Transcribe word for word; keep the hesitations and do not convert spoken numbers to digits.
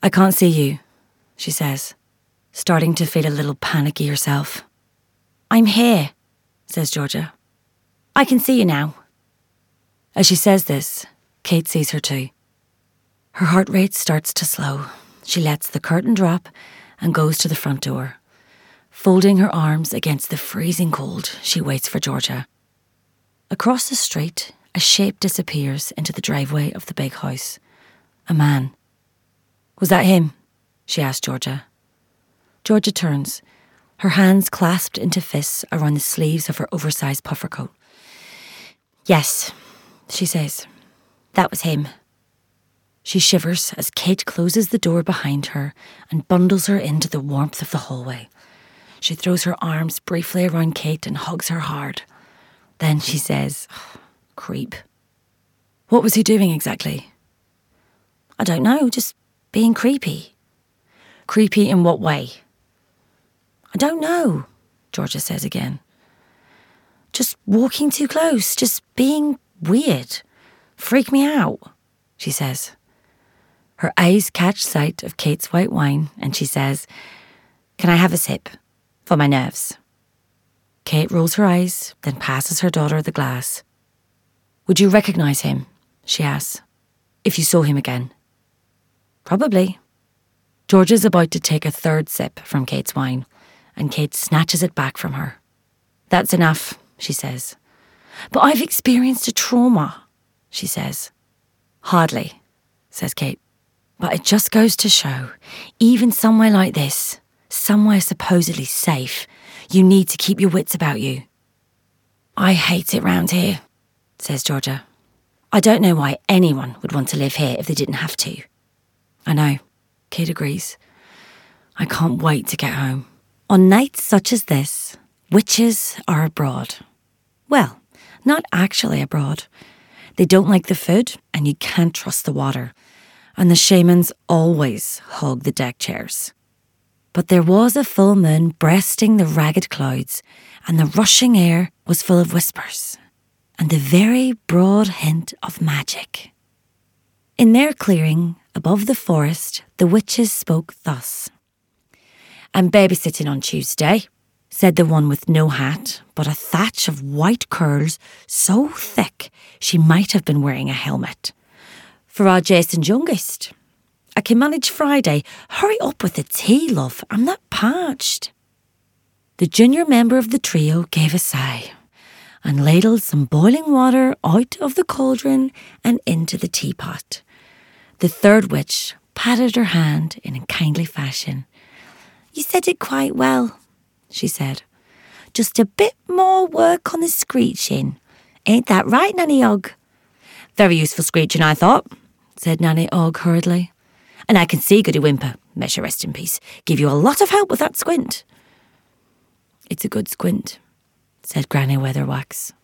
I can't see you, she says, starting to feel a little panicky herself. I'm here, says Georgia. I can see you now. As she says this, Kate sees her too. Her heart rate starts to slow. She lets the curtain drop and goes to the front door. Folding her arms against the freezing cold, she waits for Georgia. Across the street, a shape disappears into the driveway of the big house. A man. Was that him? She asked Georgia. Georgia turns, her hands clasped into fists around the sleeves of her oversized puffer coat. Yes, she says. That was him. She shivers as Kate closes the door behind her and bundles her into the warmth of the hallway. She throws her arms briefly around Kate and hugs her hard. Then she says, creep. What was he doing exactly? I don't know, just being creepy. Creepy in what way? I don't know, Georgia says again. Just walking too close, just being weird. Freak me out, she says. Her eyes catch sight of Kate's white wine and she says, Can I have a sip? For my nerves. Kate rolls her eyes, then passes her daughter the glass. Would you recognise him? She asks. If you saw him again. Probably. Georgia's about to take a third sip from Kate's wine, and Kate snatches it back from her. That's enough, she says. But I've experienced a trauma, she says. Hardly, says Kate. But it just goes to show, even somewhere like this, somewhere supposedly safe, you need to keep your wits about you. I hate it round here, says Georgia. I don't know why anyone would want to live here if they didn't have to. I know, Kate agrees. I can't wait to get home. On nights such as this, witches are abroad. Well, not actually abroad. They don't like the food and you can't trust the water. And the shamans always hog the deck chairs. But there was a full moon breasting the ragged clouds, and the rushing air was full of whispers, and the very broad hint of magic. In their clearing, above the forest, the witches spoke thus. I'm babysitting on Tuesday, said the one with no hat, but a thatch of white curls so thick she might have been wearing a helmet. For our Jason's youngest. I can manage Friday. Hurry up with the tea, love. I'm not parched. The junior member of the trio gave a sigh and ladled some boiling water out of the cauldron and into the teapot. The third witch patted her hand in a kindly fashion. You said it quite well, she said. Just a bit more work on the screeching. Ain't that right, Nanny Og? Very useful screeching, I thought, said Nanny Og hurriedly. And I can see Goody Whimper, may she rest in peace, give you a lot of help with that squint. It's a good squint, said Granny Weatherwax.